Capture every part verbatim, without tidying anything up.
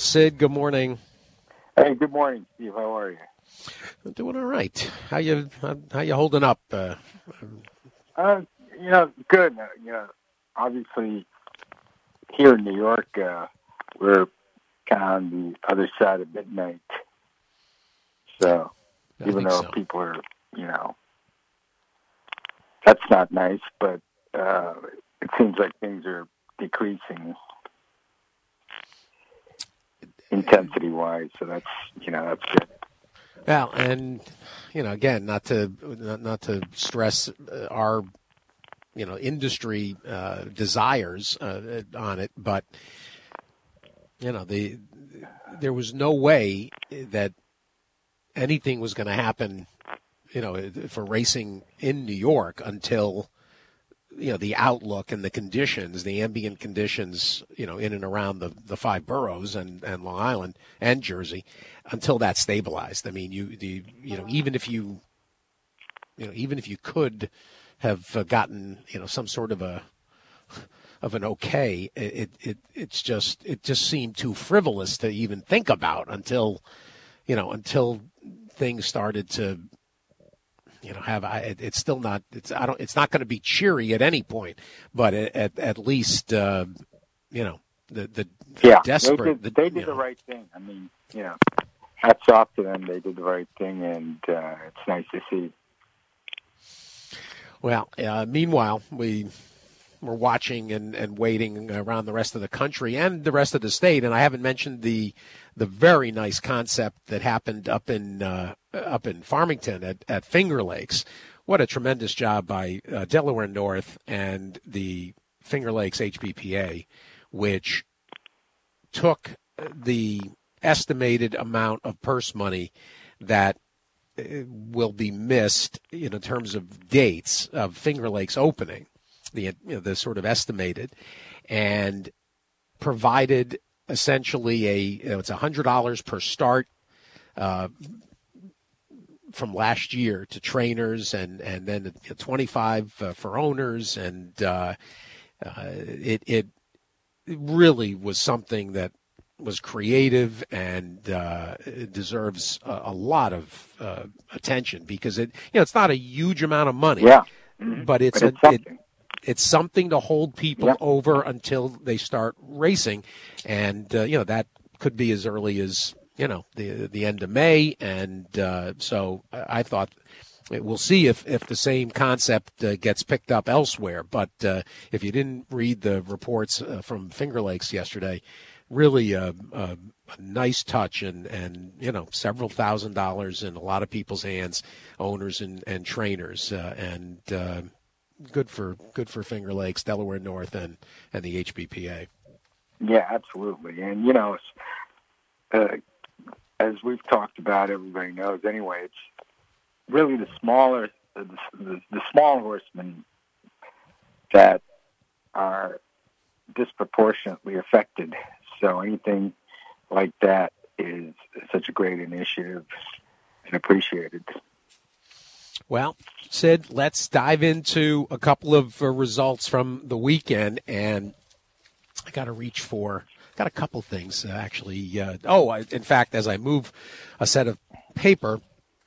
Sid. Good morning. Hey, good morning, Steve. How are you? I'm doing all right. How you how, how you holding up? Uh, uh, you know, good. Uh, you know, obviously here in New York, uh, we're kind of on the other side of midnight. So I even think though so. people are, you know, that's not nice, but uh, it seems like things are decreasing intensity-wise. So that's, you know, that's good. Well, and you know, again, not to not, not to stress uh, our you know industry uh, desires uh, on it, but you know, the there was no way that anything was going to happen, you know, for racing in New York until you know the outlook and the conditions, the ambient conditions, you know, in and around the, the five boroughs and, and Long Island and Jersey, until that stabilized. I mean, you the you know even if you you know even if you could have gotten you know some sort of a of an okay, it it it's just it just seemed too frivolous to even think about until you know until things started to. You know, have I? It's still not. It's I don't. It's not going to be cheery at any point, but at at least uh, you know the the yeah desperate. They did, the, they did the know. right thing. I mean, you know, hats off to them. They did the right thing, and uh, it's nice to see. Well, uh, meanwhile, we were watching and, and waiting around the rest of the country and the rest of the state, and I haven't mentioned the the very nice concept that happened up in uh, up in Farmington at, at Finger Lakes. What a tremendous job by uh, Delaware North and the Finger Lakes H B P A, which took the estimated amount of purse money that will be missed in terms of dates of Finger Lakes opening, the you know, the sort of estimated, and provided essentially a you know, it's one hundred dollars per start uh, from last year to trainers, and and then twenty-five uh, for owners, and uh, uh, it it really was something that was creative and uh, it deserves a, a lot of uh, attention because it you know it's not a huge amount of money, yeah, mm-hmm. but it's but it's a something. It, it's something to hold people yeah. over until they start racing, and uh, you know that could be as early as you know the the end of May, and uh, so I thought. We'll see if, if the same concept uh, gets picked up elsewhere. But uh, if you didn't read the reports uh, from Finger Lakes yesterday, really a, a, a nice touch and, and, you know, several thousand dollars in a lot of people's hands, owners and, and trainers. Uh, and uh, good for good for Finger Lakes, Delaware North, and, and the H B P A. Yeah, absolutely. And, you know, uh, as we've talked about, everybody knows anyway, it's really the smaller, the, the, the small horsemen that are disproportionately affected. So anything like that is such a great initiative and appreciated. Well, Sid, let's dive into a couple of uh, results from the weekend, and I got to reach for, got a couple things uh, actually. Uh, oh, I, in fact, as I move a set of paper,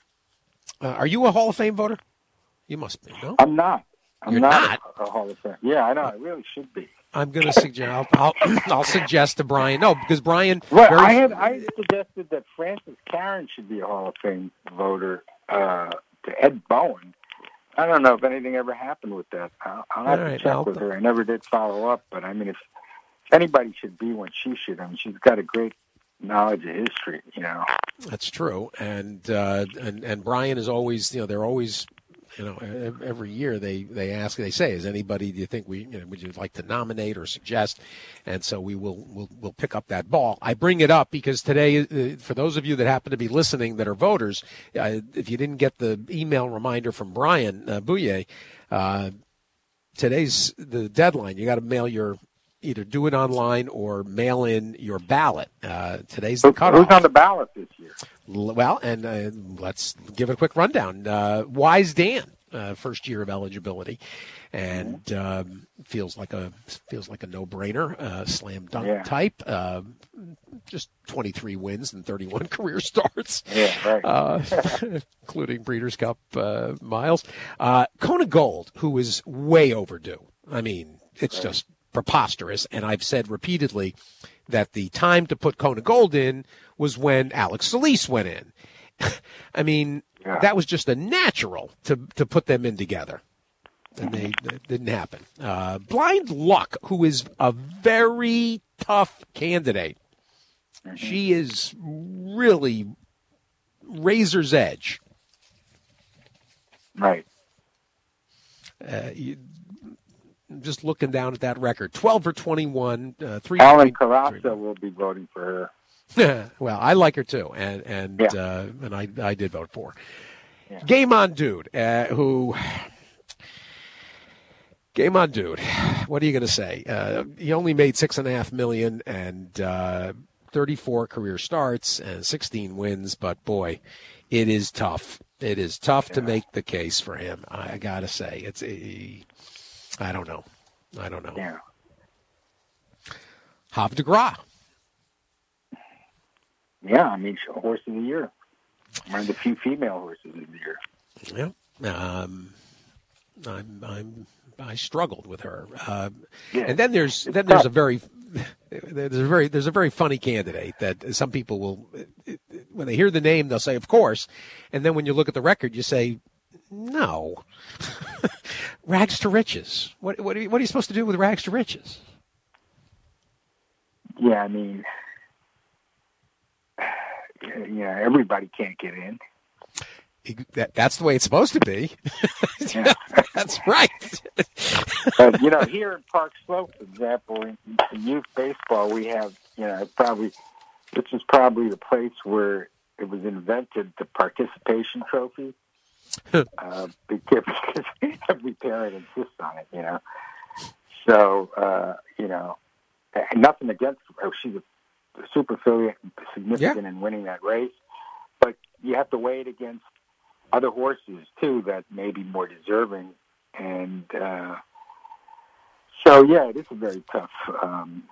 Uh, are you a Hall of Fame voter? You must be, no? I'm not. I'm You're not, not a Hall of Fame. Yeah, I know. I really should be. I'm going to suggest. I'll, I'll, I'll suggest to Brian. No, because Brian. Well, very, I had I suggested that Francis Karen should be a Hall of Fame voter uh, to Ed Bowen. I don't know if anything ever happened with that. I'll, I'll have All to right, check I'll, with her. I never did follow up, but I mean, if anybody should be one, she should. I mean, she's got a great knowledge of history, you know. That's true, and uh, and and Brian is always, you know, they're always, you know, every year they, they ask, they say, is anybody, do you think we, you know, would you like to nominate or suggest? And so we will we'll, we'll pick up that ball. I bring it up because today, uh, for those of you that happen to be listening that are voters, uh, if you didn't get the email reminder from Brian uh, Bouye, uh, today's the deadline. You got to mail your. Either do it online or mail in your ballot. Uh, today's the cutoff. Who's on the ballot this year? Well, and uh, let's give it a quick rundown. Uh, Wise Dan uh, first year of eligibility, and um, feels like a feels like a no-brainer, uh, slam dunk yeah. type. Uh, just twenty-three wins and thirty-one career starts, yeah, right. uh, including Breeders' Cup uh, miles. Uh, Kona Gold, who is way overdue. I mean, it's right. just preposterous, and I've said repeatedly that the time to put Kona Gold in was when Alex Solis went in. I mean, yeah. that was just a natural to to put them in together, and they it didn't happen. Uh, Blind Luck, who is a very tough candidate, mm-hmm. she is really razor's edge. Right. Uh, you, just looking down at that record, twelve for twenty-one, uh, three. Alan Carrasco will be voting for her. Well, I like her too, and and yeah. uh, and I I did vote for her. Yeah. Game On Dude, uh, who Game On Dude. What are you going to say? Uh, he only made six and a half million and uh, thirty-four career starts and sixteen wins, but boy, it is tough. It is tough yeah. to make the case for him. I got to say, it's a. I don't know. I don't know. Yeah. Havre de Grace. Yeah, I mean, horse of the year. One of the few female horses of the year. Yeah. Um, I'm, I'm, I struggled with her. Uh, yeah. And then there's then there's a very there's a very there's a very funny candidate that some people will, when they hear the name, they'll say, of course, and then when you look at the record, you say, no. Rags to Riches. What what are, you, what are you supposed to do with Rags to Riches? Yeah, I mean, yeah, everybody can't get in. That, that's the way it's supposed to be. Yeah. That's right. But, you know, here in Park Slope, for example, in, in youth baseball, we have, you know, probably, this is probably the place where it was invented, the participation trophy. uh, because every parent insists on it, you know. So, uh, you know, nothing against her. She's a super significant yeah. in winning that race. But you have to weigh it against other horses, too, that may be more deserving. And uh, so, yeah, it is a very tough, um,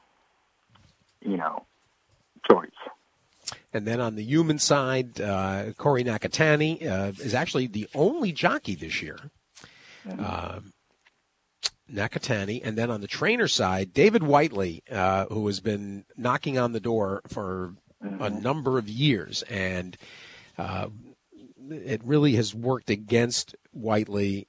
you know, choice. And then on the human side, uh, Corey Nakatani uh, is actually the only jockey this year. Mm-hmm. Uh, Nakatani. And then on the trainer side, David Whiteley, uh, who has been knocking on the door for mm-hmm. a number of years. And uh, it really has worked against Whiteley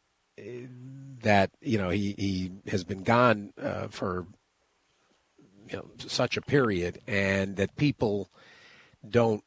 that, you know, he, he has been gone uh, for you know, such a period, and that people don't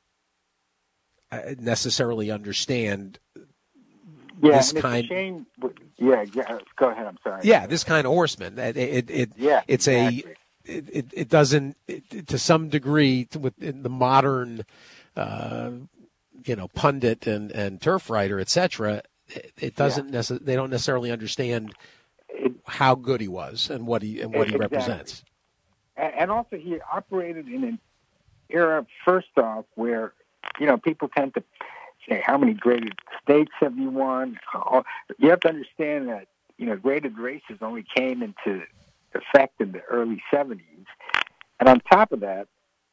necessarily understand yeah, this and kind. It's a shame. Yeah, yeah. Go ahead. I'm sorry. Yeah, this kind of horseman. It, it, it yeah, it's exactly. a. It, it, it doesn't, it, to some degree, to, with in the modern, uh, you know, pundit and, and turf writer, et cetera. It, it doesn't yeah. necessarily. They don't necessarily understand it, how good he was and what he and what it, he exactly. represents. And also, he operated in an era, first off, where, you know, people tend to say, how many graded stakes have you won? You have to understand that, you know, graded races only came into effect in the early seventies. And on top of that,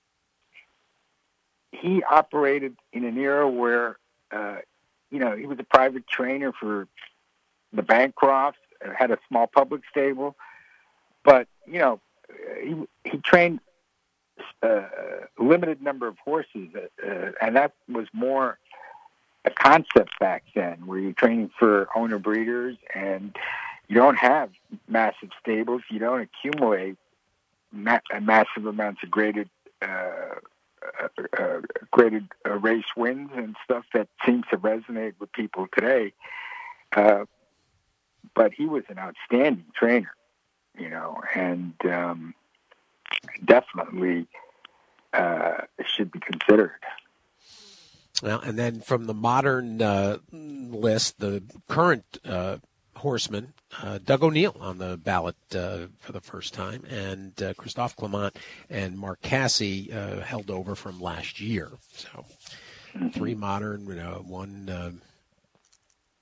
he operated in an era where, uh, you know, he was a private trainer for the Bancrofts, had a small public stable. But, you know, he, he trained a limited number of horses, uh, and that was more a concept back then, where you're training for owner breeders, and you don't have massive stables. You don't accumulate ma- massive amounts of graded uh, uh, uh, graded uh, race wins and stuff that seems to resonate with people today. Uh, but he was an outstanding trainer, you know, and um, definitely uh, should be considered. Well, and then from the modern uh, list, the current uh, horseman, uh, Doug O'Neill on the ballot uh, for the first time, and uh, Christophe Clement and Mark Casse uh, held over from last year. So mm-hmm. three modern, you know, one uh,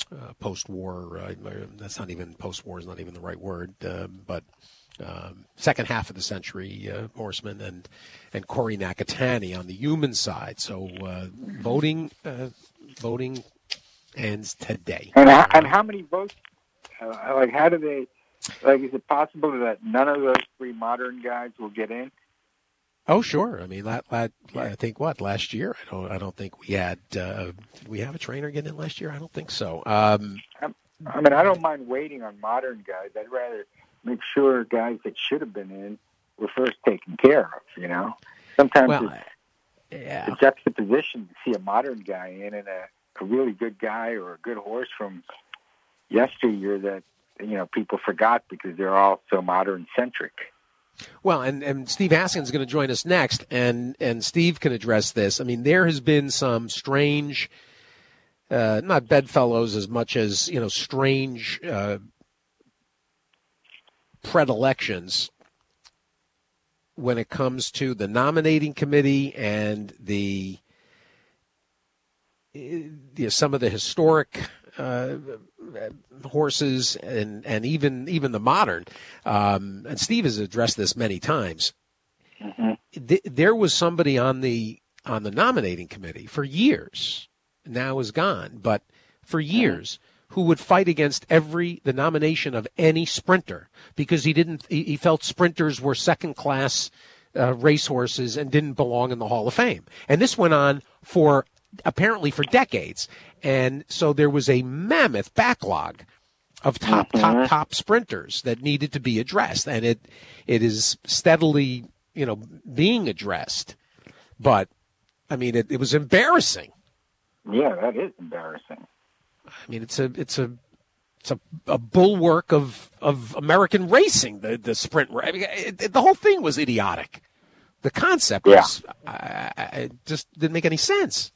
uh, post-war. Uh, that's not even post-war is not even the right word, uh, but um, second half of the century uh, horsemen, and and Corey Nakatani on the human side. So uh, voting uh, voting ends today. And how, and how many votes? Uh, like, how do they? Like, is it possible that none of those three modern guys will get in? Oh, sure. I mean, la, la, I think what last year. I don't. I don't think we had. Uh, did we have a trainer get in last year? I don't think so. Um, I mean, I don't mind waiting on modern guys. I'd rather make sure guys that should have been in were first taken care of. You know, sometimes well, it's yeah. a juxtaposition to see a modern guy in and a, a really good guy or a good horse from yesteryear that you know people forgot because they're all so modern centric. Well, and, and Steve Haskins is going to join us next, and, and Steve can address this. I mean, there has been some strange, uh, not bedfellows as much as, you know, strange uh, predilections when it comes to the nominating committee and the you know, some of the historic uh, horses and, and even even the modern. Um, and Steve has addressed this many times. Mm-hmm. Th- there was somebody on the on the nominating committee for years, now is gone, but for years, mm-hmm. who would fight against every the nomination of any sprinter because he didn't he, he felt sprinters were second class uh, racehorses and didn't belong in the Hall of Fame. And this went on for apparently for decades. And so there was a mammoth backlog of top, mm-hmm. top, top sprinters that needed to be addressed. And it it is steadily, you know, being addressed. But, I mean, it, it was embarrassing. Yeah, that is embarrassing. I mean, it's a it's a it's a, a bulwark of, of American racing, the the sprint. I mean, it, it, the whole thing was idiotic. The concept yeah. was uh, it just didn't make any sense.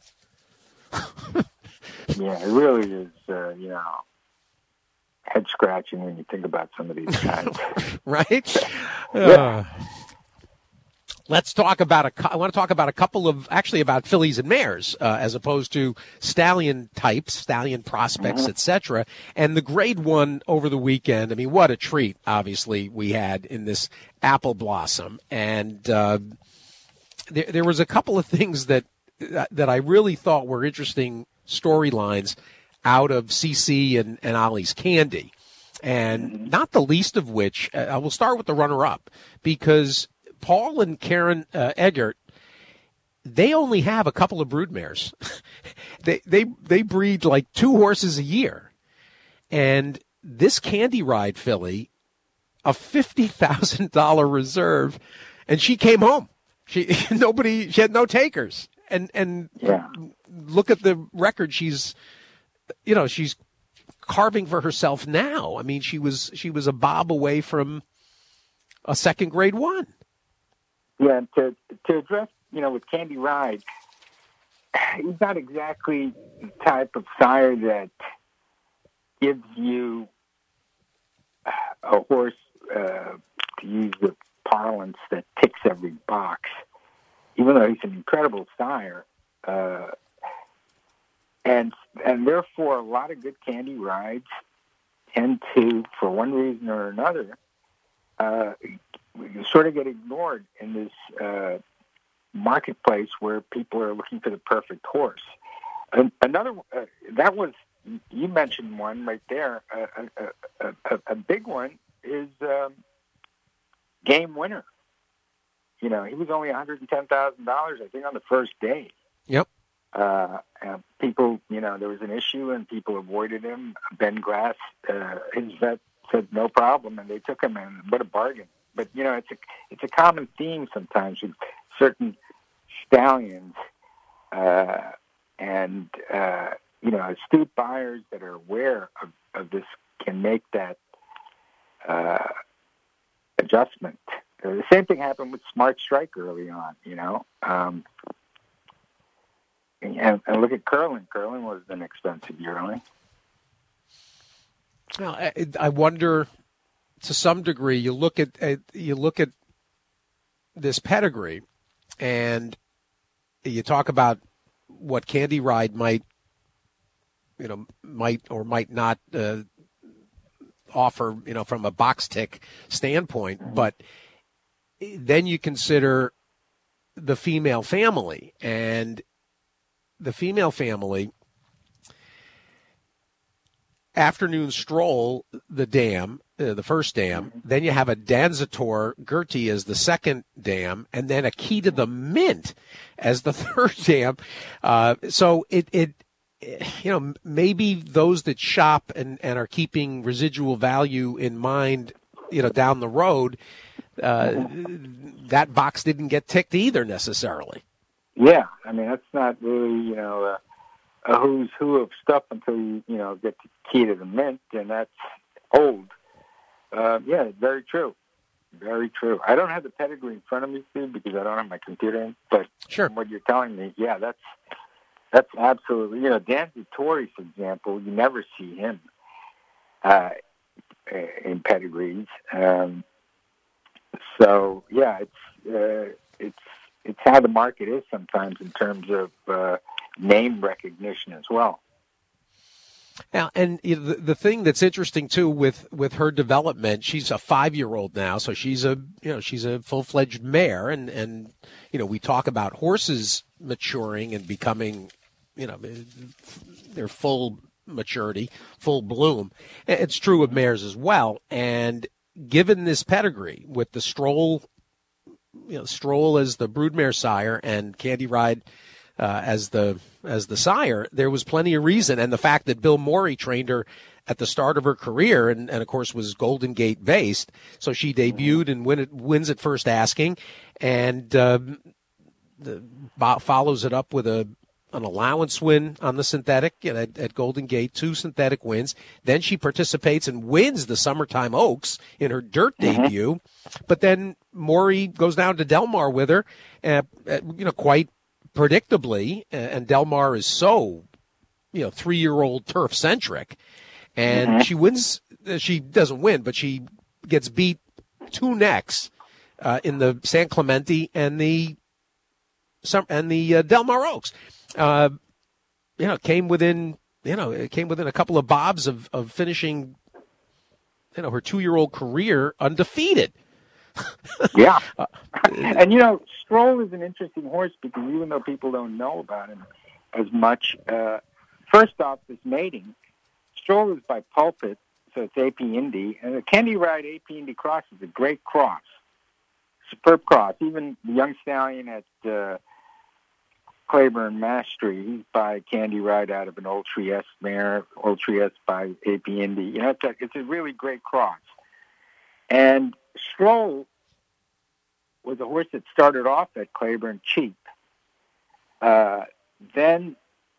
Yeah, it really is, uh, you know, head scratching when you think about some of these guys. Right? Yeah. Uh, let's talk about a. I want to talk about a couple of actually about fillies and mares uh, as opposed to stallion types, stallion prospects, mm-hmm. et cetera. And the Grade One over the weekend. I mean, what a treat! Obviously, we had in this Apple Blossom, and uh, there, there was a couple of things that that I really thought were interesting storylines out of C C and, and Ollie's Candy. And not the least of which, uh, I will start with the runner-up, because Paul and Karen uh, Eggert, they only have a couple of broodmares. they, they, they breed like two horses a year. And this Candy Ride filly, a fifty thousand dollars reserve, and she came home. She nobody, she had no takers. And and yeah. look at the record she's, you know, she's carving for herself now. I mean, she was she was a bob away from a second Grade One. Yeah, and to to address, you know, with Candy Ride, he's not exactly the type of sire that gives you a horse, uh, to use the parlance, that ticks every box. Even though he's an incredible sire, uh, and and therefore a lot of good Candy Rides tend to, for one reason or another, uh, sort of get ignored in this uh, marketplace where people are looking for the perfect horse. And another uh, that was you mentioned one right there. Uh, a, a, a, a big one is um, Game Winner. You know, he was only one hundred ten thousand dollars, I think, on the first day. Yep. Uh, and people, you know, there was an issue, and people avoided him. Ben Grass, uh, his vet, said no problem, and they took him, and what a bargain. But, you know, it's a it's a common theme sometimes with certain stallions, uh, and, uh, you know, astute buyers that are aware of, of this can make that uh, adjustment. The same thing happened with Smart Strike early on, you know. Um, and, and look at Curlin. Curlin was an expensive yearling. Well, I, I wonder, to some degree, you look at, at you look at this pedigree, and you talk about what Candy Ride might you know, might or might not uh, offer, you know, from a box tick standpoint. But then you consider the female family, and the female family, Afternoon Stroll, the dam, uh, the first dam. Mm-hmm. Then you have a Danzator Gertie as the second dam, and then a Key to the Mint as the third dam. Uh, so it, it, you know, maybe those that shop and, and are keeping residual value in mind, you know, down the road, uh, that box didn't get ticked either necessarily. Yeah, I mean, that's not really, you know, uh, a who's who of stuff until you, you know, get the Key to the Mint, and that's old. Uh, yeah, very true. Very true. I don't have the pedigree in front of me, Steve, because I don't have my computer in, but sure. From what you're telling me, yeah, that's that's absolutely, you know, Dan Vittori, for example, you never see him uh, in pedigrees. Um, so, yeah, it's uh, it's it's how the market is sometimes in terms of uh, name recognition as well. Now, and you know, the, the thing that's interesting too with, with her development, she's a five-year-old now, so she's a you know she's a full-fledged mare, and, and you know we talk about horses maturing and becoming, you know, their full maturity, full bloom. It's true of mares as well. And given this pedigree with the Stroll, you know, Stroll as the broodmare sire and Candy Ride uh, as the as the sire, there was plenty of reason. And the fact that Bill Morey trained her at the start of her career and, and of course, was Golden Gate based. So she debuted and win it, wins at first asking, and uh, the, follows it up with a an allowance win on the synthetic you know, at, at Golden Gate, two synthetic wins. Then she participates and wins the Summertime Oaks in her dirt mm-hmm. debut. But then Morey goes down to Del Mar with her, uh, uh, you know, quite predictably. Uh, and Del Mar is so, you know, three-year-old turf-centric. And mm-hmm. she wins. Uh, she doesn't win, but she gets beat two necks uh, in the San Clemente and the and the uh, Del Mar Oaks. Uh, you know, came within, you know, it came within a couple of bobs of, of finishing, you know, her two-year-old career undefeated. Yeah. Uh, and, you know, Stroll is an interesting horse because even though people don't know about him as much, uh, first off, this mating, Stroll is by Pulpit, so it's A P Indy, and the Candy Ride A P Indy Cross is a great cross, superb cross. Even the young stallion at uh, Claiborne Mastery, he's by Candy Ride out of an Old Trieste mare, Old Trieste by A P Indy. You know, it's a, it's a really great cross. And Stroll was a horse that started off at Claiborne cheap, uh, then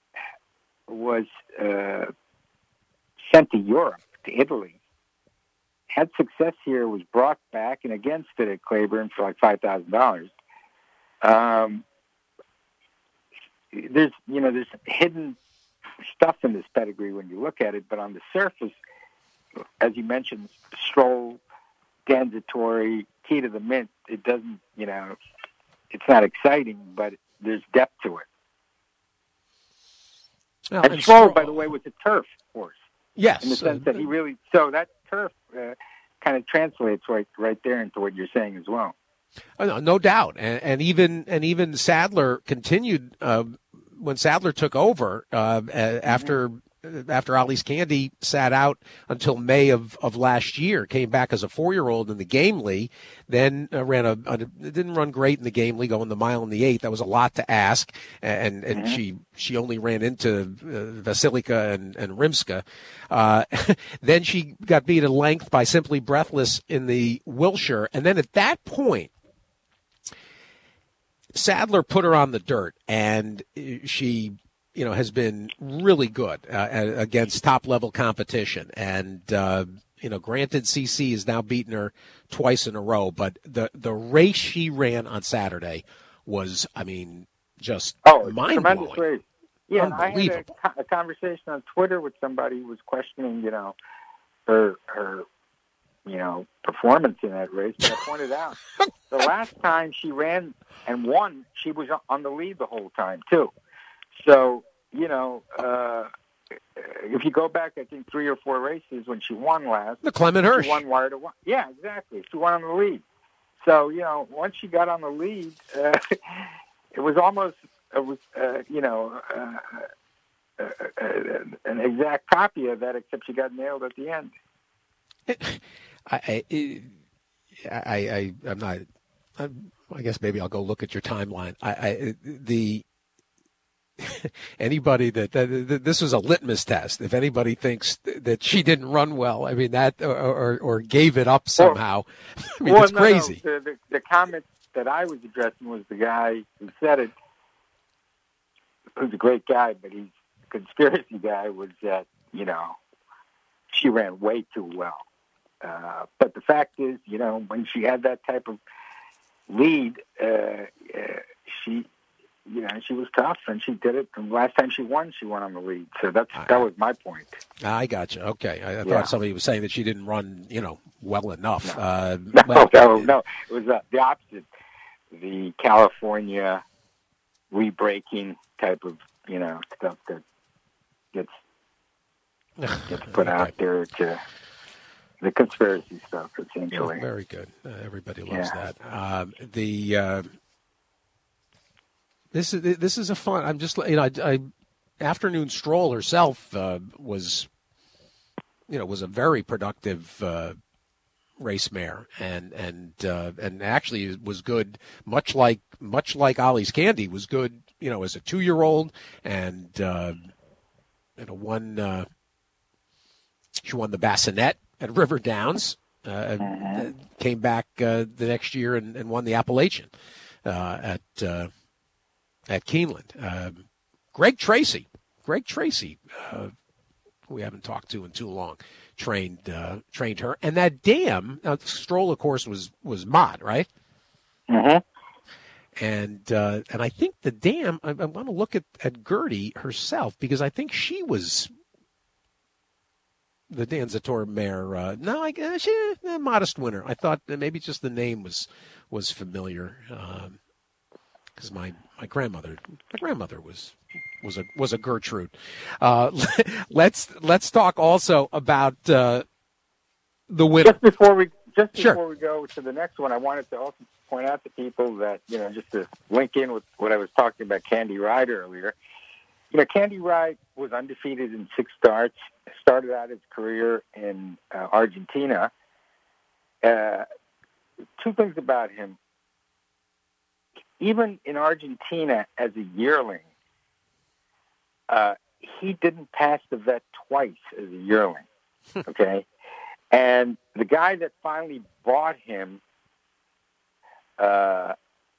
was uh, sent to Europe, to Italy, had success here, was brought back, and again stood at Claiborne for like five thousand dollars. Um, there's, you know, there's hidden stuff in this pedigree when you look at it, but on the surface, as you mentioned, Stroll, Danzatori, Key to the Mint, it doesn't, you know, it's not exciting, but there's depth to it. Well, and, and Stroll, Stroll, by the way, was a turf horse. Yes. In the sense uh, that he really, so that turf uh, kind of translates right right there into what you're saying as well. Oh, no, no doubt. And, and even and even Sadler continued uh, when Sadler took over uh, after mm-hmm. after Ollie's Candy sat out until May of, of last year, came back as a four-year-old in the Gamely, then uh, ran a, a didn't run great in the Gamely, going the mile in the eighth. That was a lot to ask, and and mm-hmm. she she only ran into uh, Vasilika and, and Rimska. Uh, then she got beat at length by Simply Breathless in the Wilshire, and then at that point, Sadler put her on the dirt, and she, you know, has been really good uh, against top-level competition. And, uh, you know, granted, C C has now beaten her twice in a row, but the, the race she ran on Saturday was, I mean, just oh, mind-blowing. Tremendous race. Yeah, I had a, a conversation on Twitter with somebody who was questioning, you know, her her you know, performance in that race. But I pointed out the last time she ran and won, she was on the lead the whole time too. So, you know, uh, if you go back, I think three or four races when she won last. The Clement Hirsch. She won wire to wire. Yeah, exactly. She won on the lead. So, you know, once she got on the lead, uh, it was almost, it was, uh, you know, uh, uh, uh, an exact copy of that, except she got nailed at the end. I, I, I, I I'm not. I'm, I guess maybe I'll go look at your timeline. I, I the anybody that, that, that this was a litmus test. If anybody thinks that she didn't run well, I mean that, or or, or gave it up somehow. Well, I mean, well, it's no, crazy. No. The, the, the comment that I was addressing was the guy who said it, who's a great guy, but he's a conspiracy guy. Was that, you know, she ran way too well. Uh, but the fact is, you know, when she had that type of lead, uh, uh, she, you know, she was tough, and she did it. And last time she won, she won on the lead. So that's that was my point. I got you. Okay, I, I yeah. thought somebody was saying that she didn't run, you know, well enough. No, uh, no, well, no, no. It was uh, the opposite. The California re-breaking type of, you know, stuff that gets gets put okay. out there to. The conspiracy stuff, essentially. Yeah, very good. Uh, everybody loves yeah. that. Um, the uh, this is this is a fun. I'm just you know, I, I Afternoon Stroll herself uh, was, you know, was a very productive uh, race mare, and and uh, and actually was good. Much like much like Ollie's Candy was good, you know, as a two year old, and uh, you know, won. Uh, she won the Bassinet at River Downs, uh, mm-hmm. came back uh, the next year and, and won the Appalachian uh, at uh, at Keeneland. Uh, Greg Tracy, Greg Tracy, uh, who we haven't talked to in too long, trained uh, trained her. And that dam, now Stroll, of course, was was Mott, right? Mm-hmm. And uh, and I think the dam. I, I want to look at at Gertie herself because I think she was. The Dan Zator mare, uh, no, I guess she a modest winner. I thought that maybe just the name was was familiar because um, my my grandmother my grandmother was was a was a Gertrude. Uh, let's let's talk also about uh, the winner. Just before we just sure. before we go to the next one, I wanted to also point out to people that, you know, just to link in with what I was talking about Candy Ride earlier. You know, Candy Ride was undefeated in six starts, started out his career in uh, Argentina. Uh, two things about him. Even in Argentina as a yearling, uh, he didn't pass the vet twice as a yearling, okay? And the guy that finally bought him, uh,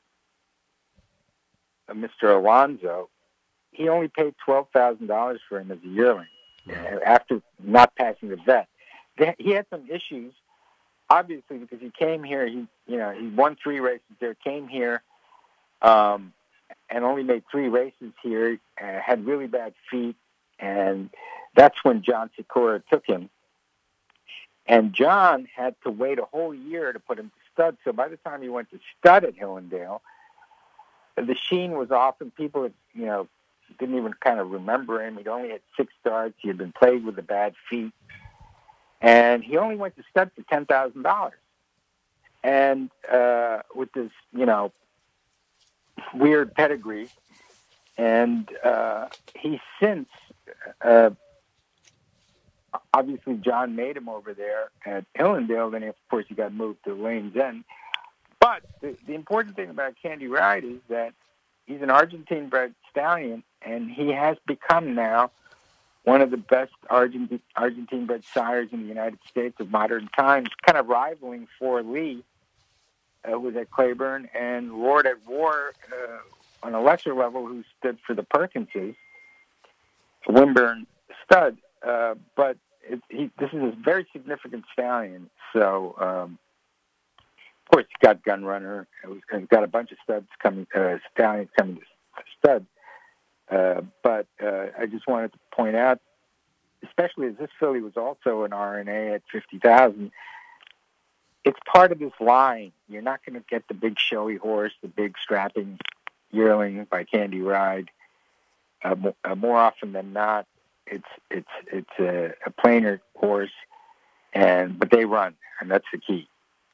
Mister Alonso, he only paid twelve thousand dollars for him as a yearling wow. after not passing the vet. He had some issues, obviously, because he came here. He, you know, he won three races there, came here, um, and only made three races here. Uh, had really bad feet, and that's when John Sikora took him. And John had to wait a whole year to put him to stud. So by the time he went to stud at Hillendale, the sheen was off, and people, had, you know. didn't even kind of remember him. He'd only had six starts. He had been plagued with the bad feet. And he only went to stud for ten thousand dollars. And uh, with this, you know, weird pedigree. And uh, he since, uh, obviously John made him over there at Hillendale. Then, of course, he got moved to Lane's End. But the, the important thing about Candy Ride is that he's an Argentine-bred stallion, and he has become now one of the best Argentine, Argentine-bred sires in the United States of modern times, kind of rivaling for Lee, uh, who was at Claiborne, and Lord at War uh, on a lesser level, who stood for the Perkinses, Wimburn stud. Uh, but it, he, this is a very significant stallion. So, um, of course, he's got Gunrunner. He's got a bunch of studs coming, uh, stallions coming to stud. Uh, but uh, I just wanted to point out, especially as this filly was also an R N A at fifty thousand, it's part of this line. You're not going to get the big showy horse, the big strapping yearling by Candy Ride. Uh, more, uh, more often than not, It's it's it's a, a plainer horse, and but they run, and that's the key.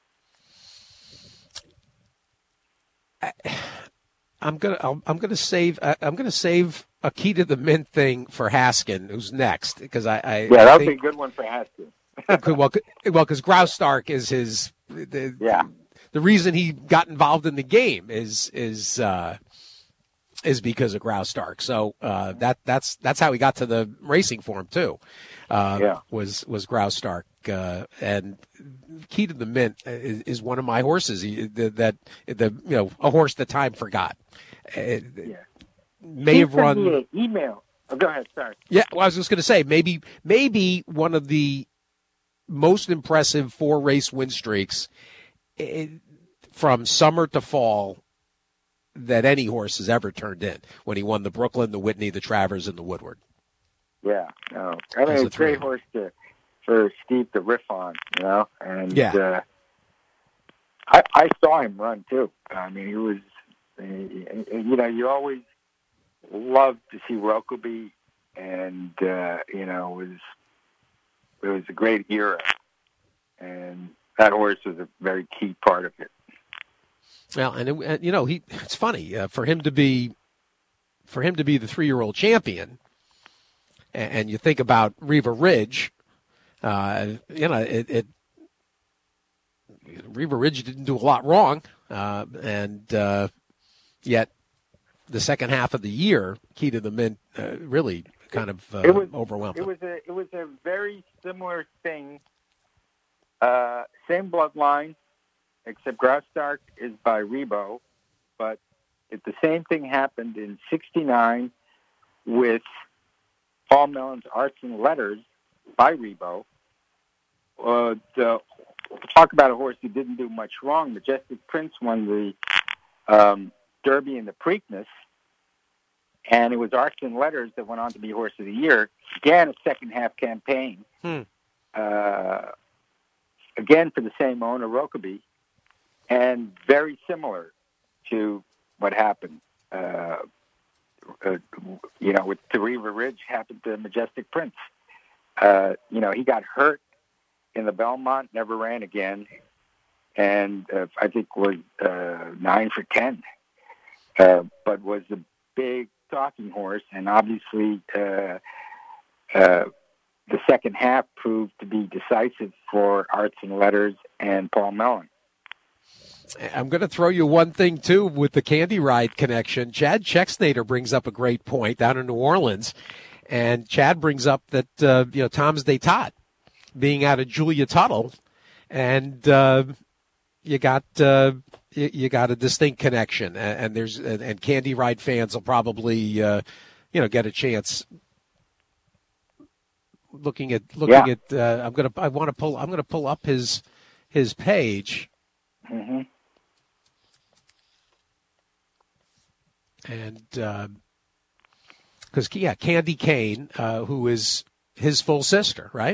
I, I'm gonna I'm gonna save I'm gonna save a Key to the Mint thing for Haskin, who's next, because I, I yeah that would think, be a good one for Haskin. well, well, because Graustark is his the, yeah. The reason he got involved in the game is is uh, is because of Graustark. So uh, that that's that's how he got to the racing form too. Uh, yeah. Was was Graustark, uh, and Key to the Mint is, is one of my horses. He, the, that the you know a horse that time forgot. It, yeah. May he have run. Sent me an email. Oh, go ahead. Sorry. Yeah, well, I was just going to say maybe maybe one of the most impressive four race win streaks it, from summer to fall that any horse has ever turned in, when he won the Brooklyn, the Whitney, the Travers, and the Woodward. Yeah, no, I mean, As a it's a great three. horse to, for Steve to riff on, you know, and Yeah. uh, I, I saw him run too. I mean, he was, uh, you know, you always love to see Rokeby, and uh, you know, it was it was a great era, and that horse was a very key part of it. Well, and, it, and you know, he it's funny uh, for him to be for him to be the three-year-old champion, and, and you think about Riva Ridge, uh, you know, it, it Riva Ridge didn't do a lot wrong, uh, and uh, yet the second half of the year, Key to the Mint, uh, really kind of uh, it was, overwhelmed it him. was a it was a very similar thing. Uh, same bloodline, except Graustark is by Rebo, but it, the same thing happened in sixty-nine with Paul Mellon's Arts and Letters by Rebo. Uh, the, talk about a horse who didn't do much wrong. Majestic Prince won the um, Derby and the Preakness, and it was Arts and Letters that went on to be Horse of the Year. Again, a second-half campaign. Hmm. Uh, again, for the same owner, Rokeby, and very similar to what happened, uh, uh, you know, with Riva Ridge happened to Majestic Prince. Uh, you know, he got hurt in the Belmont, never ran again, and uh, I think was uh, nine for ten, uh, but was a big talking horse, and obviously uh, uh, the second half proved to be decisive for Arts and Letters and Paul Mellon. I'm going to throw you one thing, too, with the Candy Ride connection. Chad Chexnader brings up a great point down in New Orleans, and Chad brings up that, uh, you know, Tom's d'Etat being out of Julia Tuttle, and uh, you got uh, you, you got a distinct connection, and, and there's and, and Candy Ride fans will probably, uh, you know, get a chance looking at looking Yeah. at. Uh, I'm gonna I want to pull I'm gonna pull up his his page. Mm-hmm. And because, uh, yeah, Candy Kane, uh, who is his full sister, right?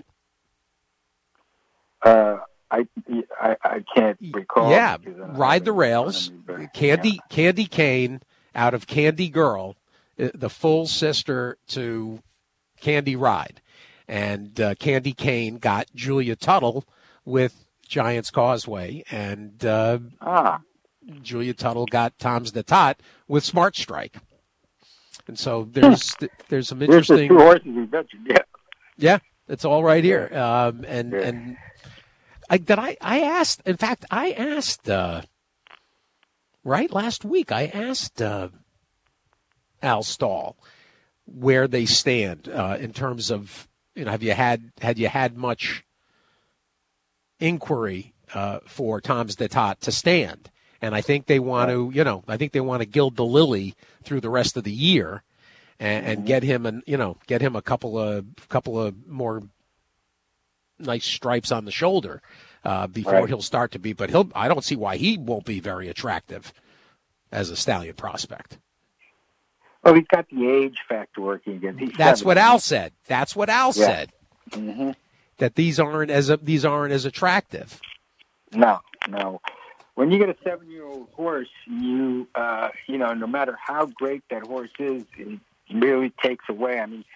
Uh, I, I I can't recall. Yeah, because I don't Ride have the it in Rails. front of me, but, Candy yeah. Candy Kane out of Candy Girl, uh, the full sister to Candy Ride. And uh, Candy Kane got Julia Tuttle with Giants Causeway, and uh, Ah, Julia Tuttle got Tom's d'Etat with Smart Strike. And so there's there's some here's the interesting. two horses we mentioned. Yeah. Yeah, it's all right here. Um, and Yeah. and I that I, I asked. In fact, I asked uh, right last week. I asked uh, Al Stahl where they stand uh, in terms of, you know, have you had had you had much inquiry uh, for Tom's d'Etat to stand? And I think they want to, you know, I think they want to gild the lily through the rest of the year, and, and Mm-hmm. get him, and you know, get him a couple of couple of more nice stripes on the shoulder uh, before Right. he'll start to be. But he'll, I don't see why he won't be very attractive as a stallion prospect. Well, he's got the age factor working against. He's That's what Al seventy. said. That's what Al Yeah. said. Mm-hmm. That these aren't as these aren't as attractive. No, no. When you get a seven-year-old horse, you uh, you know, no matter how great that horse is, it really takes away. I mean,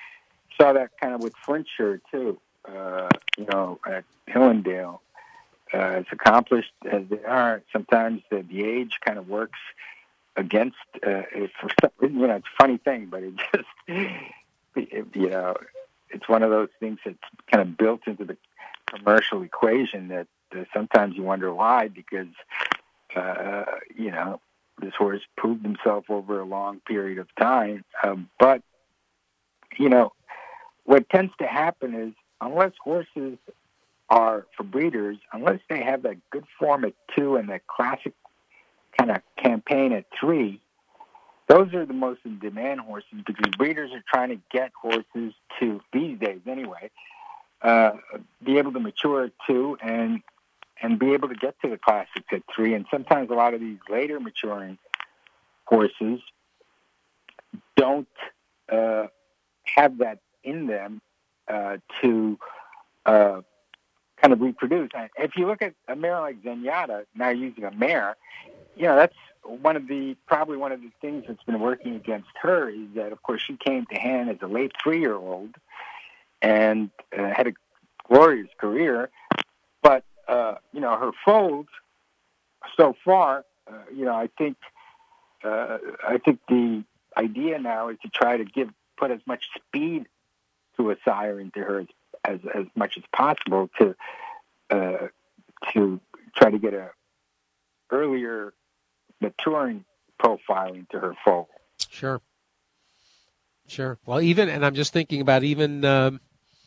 saw that kind of with Flintshire too. Uh, you know, at Hillendale, uh, as accomplished as they are, sometimes the, the age kind of works against. Uh, it, for some, you know, it's a funny thing, but it just, it, you know, it's one of those things that's kind of built into the commercial equation that uh, sometimes you wonder why, because uh, you know, this horse proved himself over a long period of time, um, but you know, what tends to happen is, unless horses are, for breeders, unless they have that good form at two and that classic kind of campaign at three, those are the most in-demand horses, because breeders are trying to get horses to, these days anyway, uh, be able to mature at two and and be able to get to the classics at three. And sometimes a lot of these later maturing horses don't uh, have that in them uh, to uh, kind of reproduce. And if you look at a mare like Zenyatta, now using a mare, you know, that's one of the, probably one of the things that's been working against her is that, of course, she came to hand as a late three-year-old and uh, had a glorious career. But, uh, you know, her foals so far, uh, you know, I think, uh, I think the idea now is to try to give, put as much speed to a sire into her as, as, as much as possible to, uh, to try to get a earlier maturing profile into her foal. Sure. Sure. Well, even, and I'm just thinking about even, um,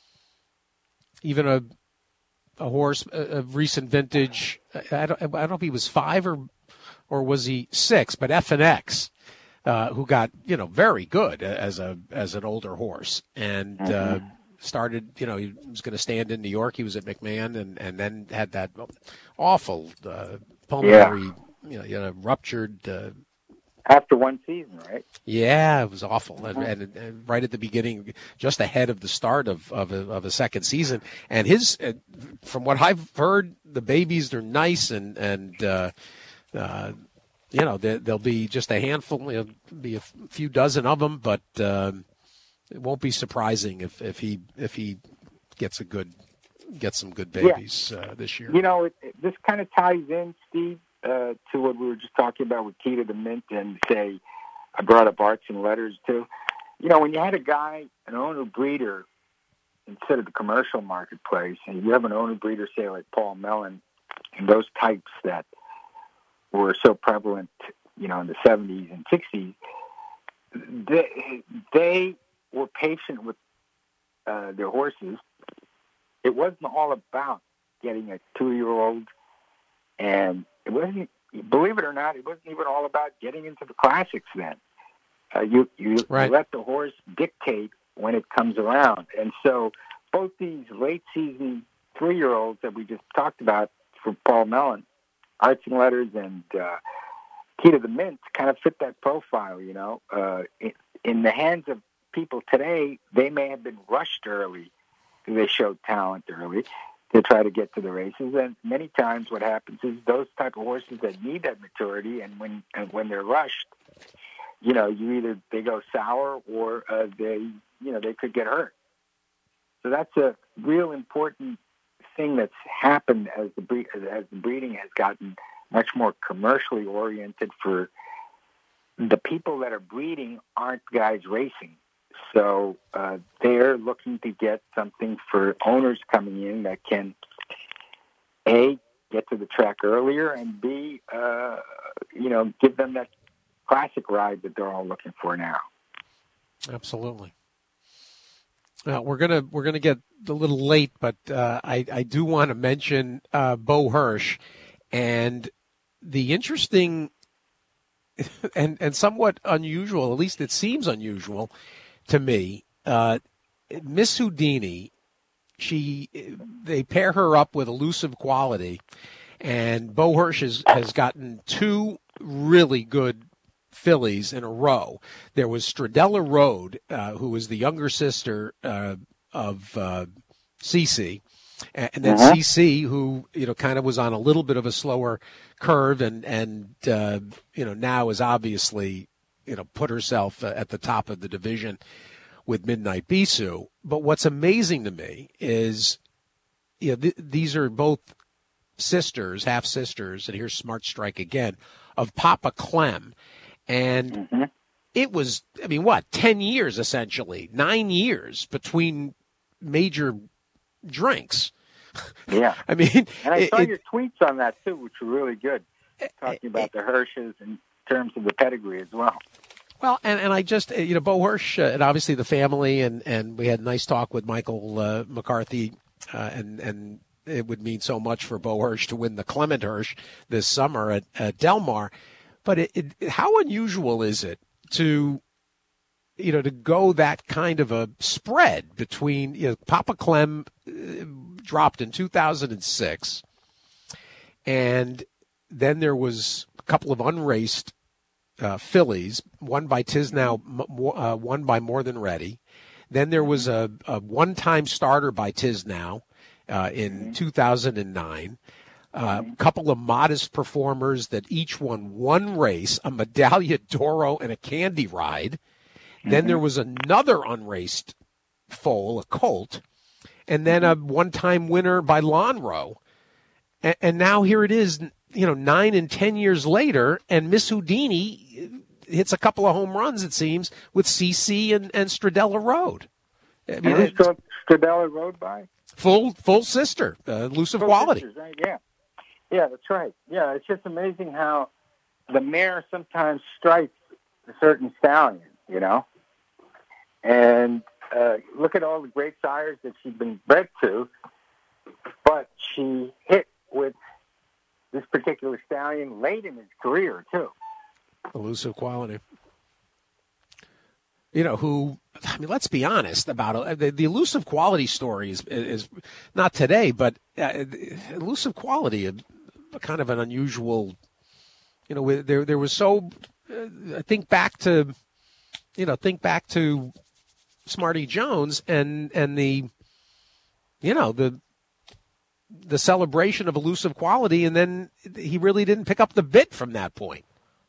even a, a horse of recent vintage. I don't, I don't know if he was five or, or was he six, but F N X, uh, who got, you know, very good as a, as an older horse, and, mm-hmm. uh, started, you know, he was going to stand in New York. He was at McMahon, and, and then had that awful, uh, pulmonary, yeah. you know, you know, ruptured, uh, after one season, right? Yeah, it was awful, mm-hmm. and, and, and right at the beginning, just ahead of the start of of a, of a second season. And his, uh, from what I've heard, the babies are nice, and and uh, uh, you know, there, there'll be just a handful, there'll be a few dozen of them, but um, it won't be surprising if, if he if he gets a good gets some good babies yeah. uh, this year. You know, it, it, this kind of ties in, Steve. Uh, to what we were just talking about with Key to the Mint, and say, I brought up Arts and Letters too. You know, when you had a guy, an owner breeder, instead of the commercial marketplace, and you have an owner breeder, say like Paul Mellon, and those types that were so prevalent, you know, in the seventies and sixties, they, they were patient with uh, their horses. It wasn't all about getting a two-year-old, and it wasn't, believe it or not, it wasn't even all about getting into the classics then. Uh, you you, right. you let the horse dictate when it comes around. And so both these late season three-year-olds that we just talked about for Paul Mellon, Arts and Letters and uh, Key to the Mint, kind of fit that profile, you know. Uh, in, in the hands of people today, they may have been rushed early because they showed talent early to try to get to the races, and many times what happens is those type of horses that need that maturity, and when and when they're rushed, you know, you either they go sour or uh, they, you know, they could get hurt. So that's a real important thing that's happened as the bre- as the breeding has gotten much more commercially oriented. For the people that are breeding aren't guys racing. So uh, they're looking to get something for owners coming in that can, A, get to the track earlier, and B, uh, you know, give them that classic ride that they're all looking for now. Absolutely. Well, we're gonna we're gonna get a little late, but uh, I I do want to mention uh, Bo Hirsch, and the interesting and and somewhat unusual, at least it seems unusual to me, uh, Miss Houdini, she they pair her up with Elusive Quality, and Bo Hirsch has, has gotten two really good fillies in a row. There was Stradella Road, uh, who was the younger sister uh, of uh, Cece, and then uh-huh. Cece, who you know kind of was on a little bit of a slower curve, and and uh, you know now is obviously, you know, put herself at the top of the division. with Midnight Bisou. But what's amazing to me is, you know, th- these are both sisters, half sisters, and here's Smart Strike again, of Papa Clem. And mm-hmm. it was, I mean, what, ten years essentially, nine years between major drinks. Yeah. I mean, and I it, saw it, your tweets on that too, which were really good, talking about it, the Hirsches in terms of the pedigree as well. Well, and, and I just, you know, Bo Hirsch uh, and obviously the family, and, and we had a nice talk with Michael uh, McCarthy, uh, and, and it would mean so much for Bo Hirsch to win the Clement Hirsch this summer at, at Del Mar. But it, it, how unusual is it to, you know, to go that kind of a spread between, you know, Papa Clem uh, dropped in two thousand six, and then there was a couple of unraced Uh, fillies, one by Tisnow, uh, one by More Than Ready. Then there was a, a one-time starter by Tisnow uh, in mm-hmm. two thousand nine. A uh, mm-hmm. couple of modest performers that each won one race, a Medaglia d'Oro and a Candy Ride. Mm-hmm. Then there was another unraced foal, a colt, and then mm-hmm. a one-time winner by Lonhro. And, and now here it is, you know, nine and ten years later, and Miss Houdini hits a couple of home runs, it seems, with C C and, and Stradella Road. I mean, who's got Stradella Road by? Full full sister, uh, Elusive full Quality. Sisters, right? Yeah, yeah, that's right. Yeah, it's just amazing how the mare sometimes strikes a certain stallion, you know. And uh, look at all the great sires that she's been bred to, but she hit with this particular stallion late in his career, too. Elusive Quality. You know, who, I mean, let's be honest about it. The, the Elusive Quality story is, is not today, but uh, Elusive Quality, a, a kind of an unusual, you know, there there was so, uh, I think back to, you know, think back to Smarty Jones and, and the, you know, the, the celebration of Elusive Quality, and then he really didn't pick up the bit from that point.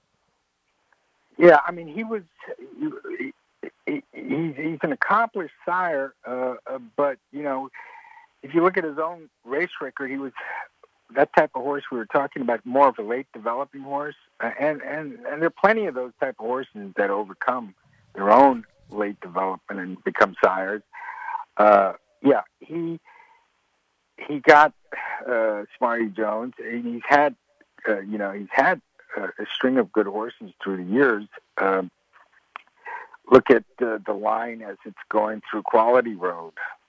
Yeah, I mean, he was he, he, he's, he's an accomplished sire, uh, uh, but, you know, if you look at his own race record, he was that type of horse we were talking about, more of a late developing horse, uh, and, and, and there are plenty of those type of horses that overcome their own late development and become sires. Uh, yeah, he... He got uh, Smarty Jones, and he's had, uh, you know, he's had uh, a string of good horses through the years. Um, look at uh, the line as it's going through Quality Road.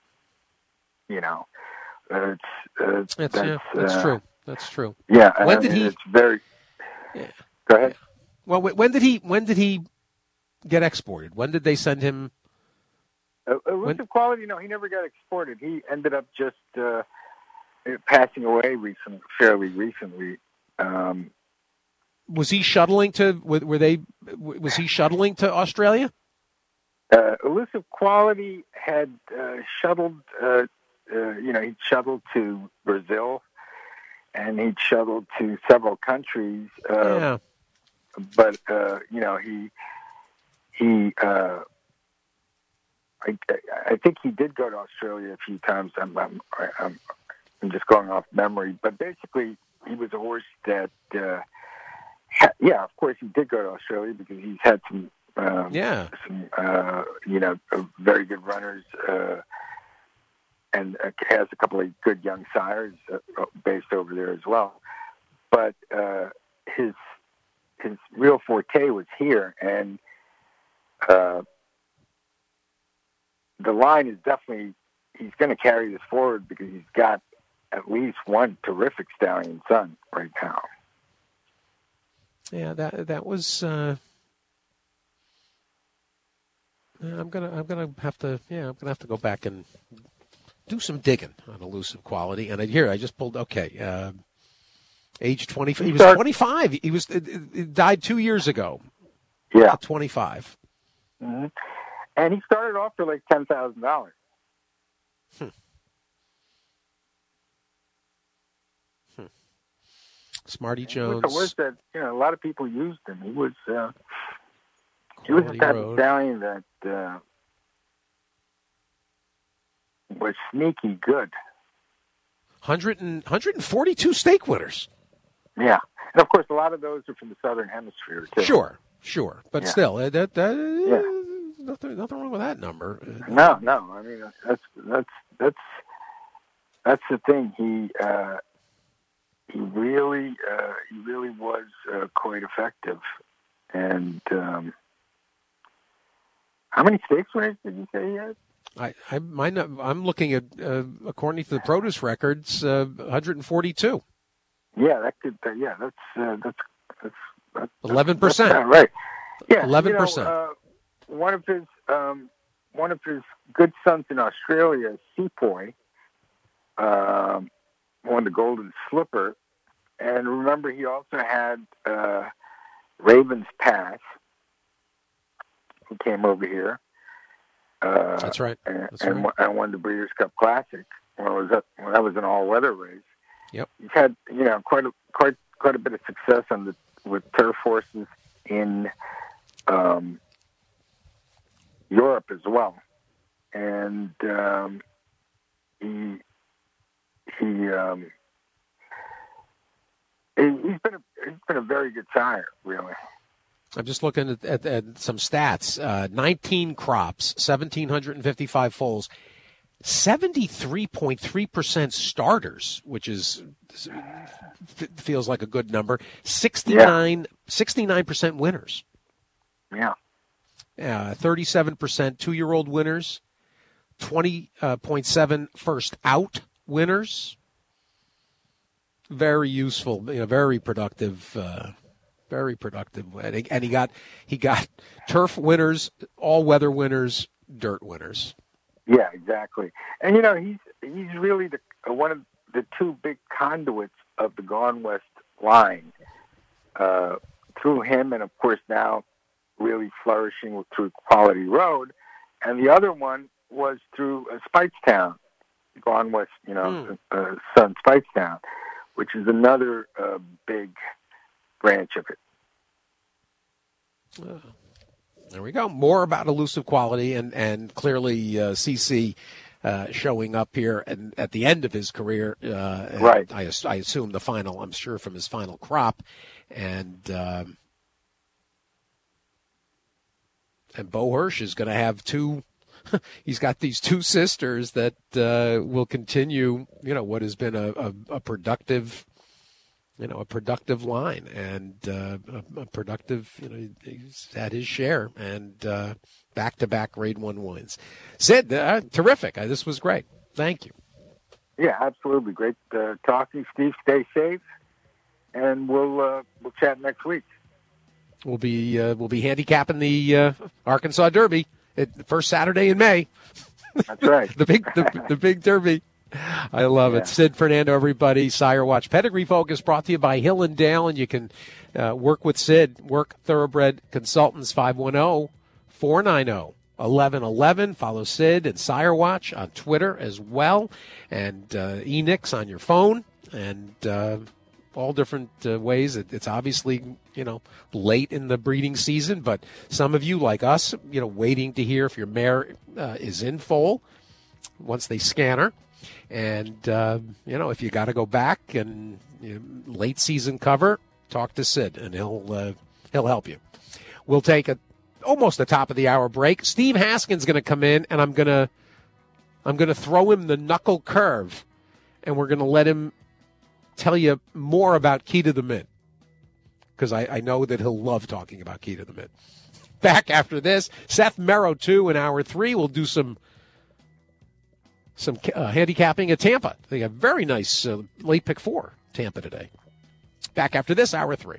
You know, uh, it's uh, that's, that's, yeah, that's uh, true. That's true. Yeah. When did he? It's very. Yeah. Go ahead. Well, when did he? When did he get exported? When did they send him? Uh, Elusive when? Quality, no, he never got exported. He ended up just uh, passing away recent, fairly recently. Um, was he shuttling to? Were they? Was he shuttling to Australia? Uh, Elusive Quality had uh, shuttled. Uh, uh, you know, he shuttled to Brazil, and he'd shuttled to several countries. Uh, yeah. But uh, you know, he he. Uh, I, I think he did go to Australia a few times. I'm, I'm, I'm, I'm just going off memory, but basically, he was a horse that, uh, ha- yeah, of course, he did go to Australia because he's had some, um, yeah, some, uh, you know, uh, very good runners, uh, and uh, has a couple of good young sires uh, based over there as well. But uh, his his real forte was here, and. Uh, The line is definitely, he's going to carry this forward because he's got at least one terrific stallion son right now. Yeah, that that was. Uh, I'm gonna I'm gonna have to yeah I'm gonna have to go back and do some digging on Elusive Quality. And I, here I just pulled okay, uh, age twenty. He was twenty-five. He was he died two years ago. Yeah, at twenty-five. Mm-hmm. And he started off for like ten thousand dollars. Hmm. Hmm. Smarty Jones. It was that you know a lot of people used him. He was uh, he was the type Road. of stallion that uh, was sneaky good. one hundred and, one hundred forty-two stake winners. Yeah. And, of course, a lot of those are from the Southern Hemisphere, too. Sure, sure. But yeah. still, that, that, yeah. nothing, nothing wrong with that number. No, no. I mean, that's that's that's that's the thing. He uh, he really uh, he really was uh, quite effective. And um, how many stakes winners did you say he had? I, I mine, I'm looking at, uh, according to the produce records, uh, one hundred forty-two. Yeah, that could. Uh, yeah, that's uh, that's that's that's eleven percent. That's right. Yeah, eleven you know, percent. Uh, one of his um, one of his good sons in Australia, Sepoy, um, won the Golden Slipper, and remember he also had uh, Ravens Pass, who came over here. Uh, That's right. That's and, right. and won the Breeders' Cup Classic when it was up, when that was an all-weather race. Yep. He's had, you know, quite a quite quite a bit of success on the with turf horses in um, Europe as well, and um, he he um, he's been a he's been a very good sire, really. I'm just looking at, at, at some stats. Uh, nineteen crops, one thousand seven hundred fifty-five foals, seventy-three point three percent starters, which is feels like a good number. sixty-nine, yeah. sixty-nine percent winners. Yeah. Uh, thirty-seven percent two-year-old winners, twenty point seven first out winners. Very useful, you know, very productive. Uh, Very productive, and he got he got turf winners, all weather winners, dirt winners. Yeah, exactly. And you know he's he's really the one of the two big conduits of the Gone West line. Uh, through him, and of course now really flourishing through Quality Road, and the other one was through uh, Speightstown, Gone West, you know, mm. uh, son Speightstown, which is another uh, big branch of it. Uh, there we go. More about Elusive Quality, and and clearly uh, C C uh, showing up here and at the end of his career. Uh, right. I, I assume the final. I'm sure from his final crop, and um, and Bo Hirsch is going to have two. He's got these two sisters that uh, will continue. You know what has been a, a, a productive. You know, a productive line and uh, a, a productive, you know, he's had his share and uh, back-to-back grade one wins. Sid, uh, terrific. Uh, this was great. Thank you. Yeah, absolutely. Great uh, talking, Steve. Stay safe, and we'll uh, we'll chat next week. We'll be uh, we'll be handicapping the uh, Arkansas Derby at the first Saturday in May. That's right. the big the, the big Derby. I love yeah. it. Sid Fernando, everybody. Sire Watch Pedigree Focus brought to you by Hill and Dale, and you can uh, work with Sid. Work Thoroughbred Consultants, five one zero, four nine zero, one one one one. Follow Sid and Sire Watch on Twitter as well, and uh, Enix on your phone, and uh, all different uh, ways. It, it's obviously, you know, late in the breeding season, but some of you, like us, you know, waiting to hear if your mare uh, is in foal once they scan her. And, uh, you know, if you got to go back and you know, late season cover, talk to Sid, and he'll uh, he'll help you. We'll take a almost the top of the hour break. Steve Haskin's going to come in, and I'm going to I'm going to throw him the knuckle curve, and we're going to let him tell you more about Key to the Mint, because I, I know that he'll love talking about Key to the Mint. Back after this, Seth Merrow, too, in hour three. We'll do some some uh, handicapping at Tampa. They got very nice uh, late pick four, Tampa today. Back after this, hour three.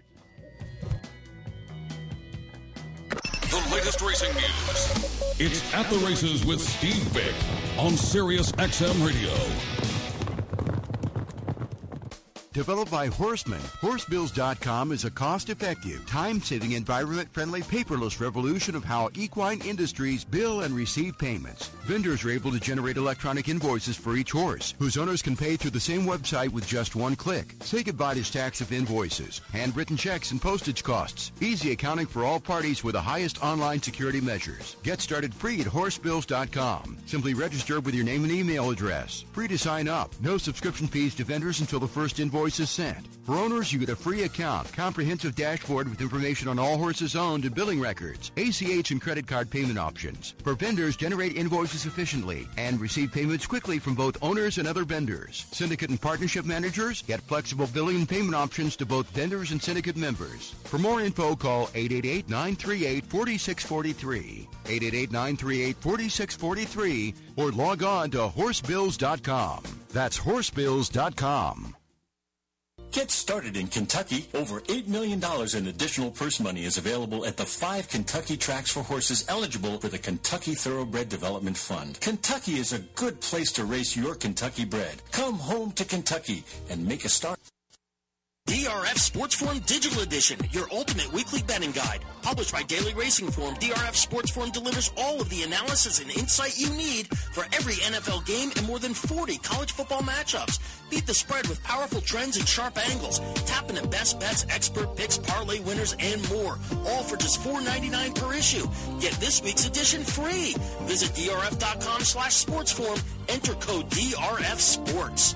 The latest racing news. It's At the Races with Steve Vick on Sirius X M Radio. Developed by Horseman, horse bills dot com is a cost-effective, time-saving, environment-friendly, paperless revolution of how equine industries bill and receive payments. Vendors are able to generate electronic invoices for each horse, whose owners can pay through the same website with just one click. Say goodbye to stacks of invoices, handwritten checks, and postage costs. Easy accounting for all parties with the highest online security measures. Get started free at horse bills dot com. Simply register with your name and email address. Free to sign up. No subscription fees to vendors until the first invoice is sent. For owners, you get a free account, comprehensive dashboard with information on all horses owned and billing records, A C H and credit card payment options. For vendors, generate invoices efficiently and receive payments quickly from both owners and other vendors. Syndicate and partnership managers get flexible billing and payment options to both vendors and syndicate members. For more info, call eight eight eight, nine three eight, four six four three, eight eight eight, nine three eight, four six four three, or log on to horse bills dot com. That's horse bills dot com. Get started in Kentucky. Over eight million dollars in additional purse money is available at the five Kentucky tracks for horses eligible for the Kentucky Thoroughbred Development Fund. Kentucky is a good place to race your Kentucky bred. Come home to Kentucky and make a start. D R F Sports Forum Digital Edition, your ultimate weekly betting guide. Published by Daily Racing Form, D R F Sports Forum delivers all of the analysis and insight you need for every N F L game and more than forty college football matchups. Beat the spread with powerful trends and sharp angles. Tap into best bets, expert picks, parlay winners, and more. All for just four ninety-nine per issue. Get this week's edition free. Visit D R F dot com slash sports forum. Enter code D R F Sports.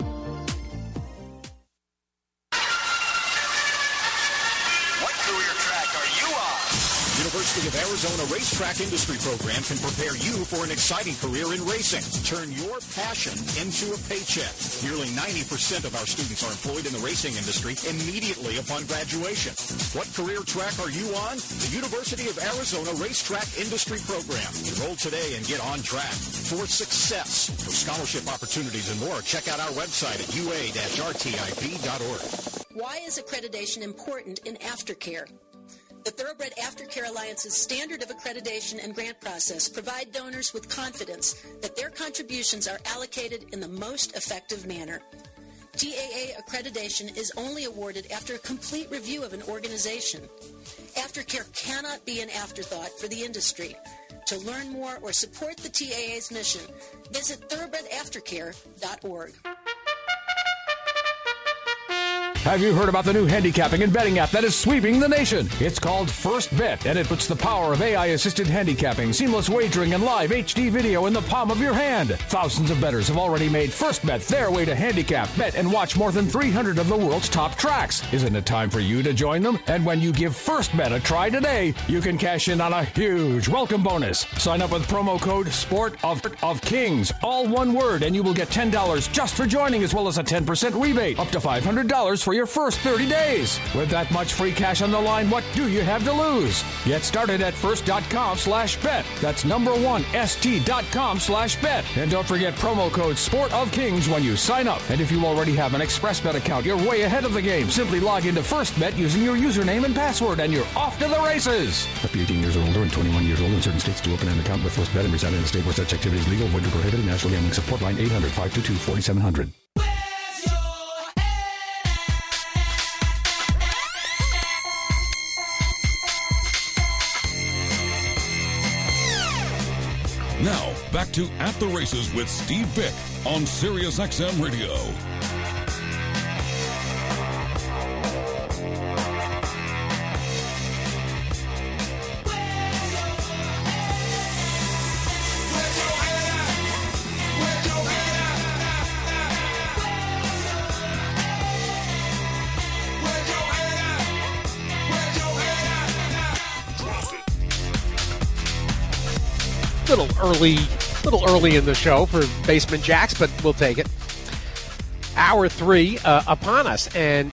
University of Arizona Racetrack Industry Program can prepare you for an exciting career in racing. Turn your passion into a paycheck. Nearly ninety percent of our students are employed in the racing industry immediately upon graduation. What career track are you on? The University of Arizona Racetrack Industry Program. Enroll today and get on track for success. For scholarship opportunities and more, check out our website at U A R T I P dot org. Why is accreditation important in aftercare? The Thoroughbred Aftercare Alliance's standard of accreditation and grant process provide donors with confidence that their contributions are allocated in the most effective manner. T A A accreditation is only awarded after a complete review of an organization. Aftercare cannot be an afterthought for the industry. To learn more or support the T A A's mission, visit thoroughbred aftercare dot org. Have you heard about the new handicapping and betting app that is sweeping the nation? It's called First Bet, and it puts the power of A I-assisted handicapping, seamless wagering, and live H D video in the palm of your hand. Thousands of bettors have already made First Bet their way to handicap, bet, and watch more than three hundred of the world's top tracks. Isn't it time for you to join them? And when you give First Bet a try today, you can cash in on a huge welcome bonus. Sign up with promo code Sport of, of Kings, all one word, and you will get ten dollars just for joining, as well as a ten percent rebate, up to five hundred dollars for your first thirty days. With that much free cash on the line, what do you have to lose? Get started at first.com slash bet. That's number one, st.com slash bet. And don't forget promo code Sport of Kings when you sign up. And if you already have an ExpressBet account, you're way ahead of the game. Simply log into FirstBet using your username and password, and you're off to the races. Must be eighteen years or older and twenty-one years old in certain states to open an account with FirstBet and reside in a state where such activity is legal, void, or prohibited. National Gambling Support Line eight hundred, five two two, four seven zero zero. Now, back to At the Races with Steve Vick on Sirius X M Radio. Little early, little early in the show for Basement Jacks, but we'll take it. Hour three uh, upon us, and